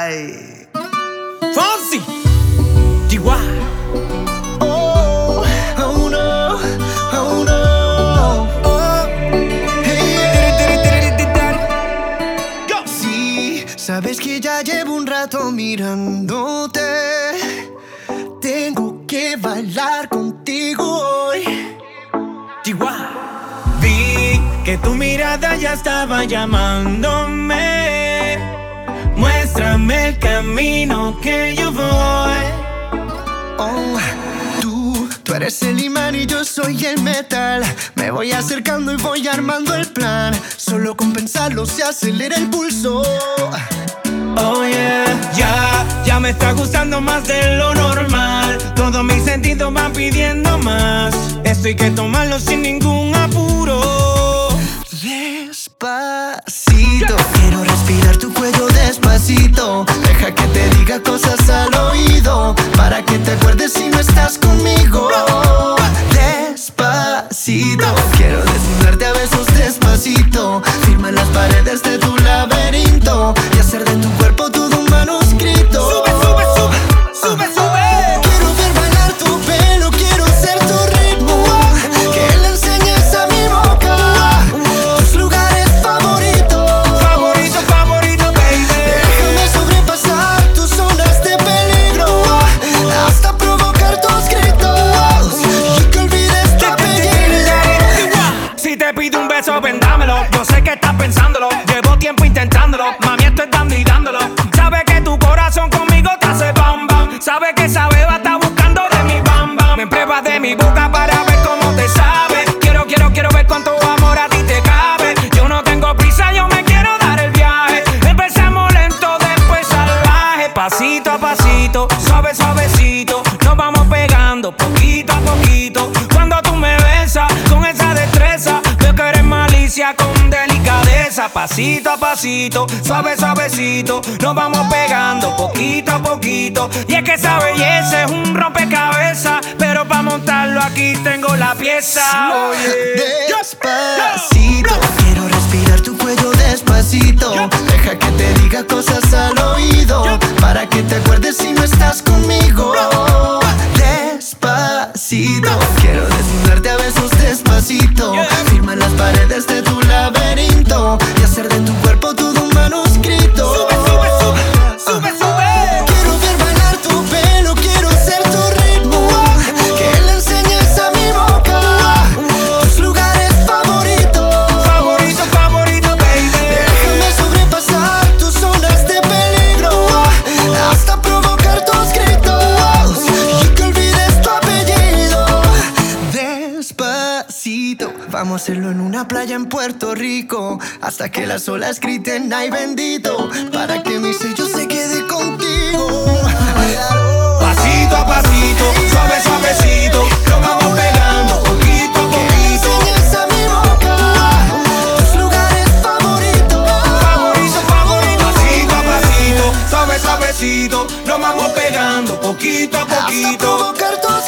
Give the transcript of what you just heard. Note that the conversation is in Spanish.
Ay. Fonsi, Chihuahua. Oh, oh no, oh no. Oh, hey. Sí, sabes que ya llevo un rato mirándote. Tengo que bailar contigo hoy. Chihuahua. Vi que tu mirada ya estaba llamándome. Muéstrame el camino que yo voy. Oh, tú eres el imán y yo soy el metal. Me voy acercando y voy armando el plan. Solo con pensarlo se acelera el pulso. Oh yeah, ya me está gustando más de lo normal. Todos mis sentidos van pidiendo más. Esto hay que tomarlo sin ningún apuro. Despacito, quiero respirar tu cuello despacito. Deja que te diga cosas al oído, para que te acuerdes si no estás conmigo. Despacito, quiero desnudarte a besos despacito. Firma en las paredes de tu laberinto y hacer de tu cuerpo todo un manuscrito. Sube, sube, sube, sube, sube. Quiero ver bailar tu pelo, quiero ser tu ritmo. Que le enseñes a mi boca tus lugares favoritos. Favorito, favorito, baby. Déjame sobrepasar tus zonas de peligro, hasta provocar tus gritos y que olvides tu apellido. Si te pido un beso, ven dámelo. Yo sé que estás pensándolo, llevo tiempo intentándolo. Mami, esto es dando y dándolo. Sabe que tu corazón conmigo te hace bam bam. Sabe que esa beba está buscando de mi bam bam. Me pruebas de mi boca para ver cómo te sabe. Quiero ver cuánto amor a ti te cabe. Yo no tengo prisa, yo me quiero dar el viaje. Empezamos lento, después salvaje. Pasito a pasito, suave, suavecito. Nos vamos pegando poquito a poquito. Cuando tú me besas con esa destreza, veo que eres malicia con delicadeza. Pasito a pasito, suave, suavecito. Nos vamos pegando poquito a poquito. Y es que esa belleza es un rompecabezas, pero para montarlo aquí tengo la pieza. Despacito, quiero respirar tu cuello despacito. Deja que te diga cosas al oído, para que te acuerdes si no estás conmigo. Despacito, quiero desnudarte a besos despacito. Firma en las paredes de tu laberinto y hacer de tu cuerpo todo un manuscrito. Sube, sube, sube, sube, sube. Quiero ver bailar tu pelo, quiero ser tu ritmo. Que le enseñes a mi boca tus lugares favoritos. Favorito, favorito, baby. Déjame sobrepasar tus zonas de peligro, hasta provocar tus gritos y que olvides tu apellido. Despacito, vamos a hacerlo en una playa en Puerto Rico, hasta que las olas griten ay bendito, para que mi sello se quede contigo. Pasito a pasito, suave, suavecito. Nos vamos pegando poquito a Que le poquito. enseñes a mi boca tus lugares favoritos. Favorito, favorito. Pasito a pasito, suave, suavecito. Nos vamos pegando poquito a Hasta poquito. provocar tus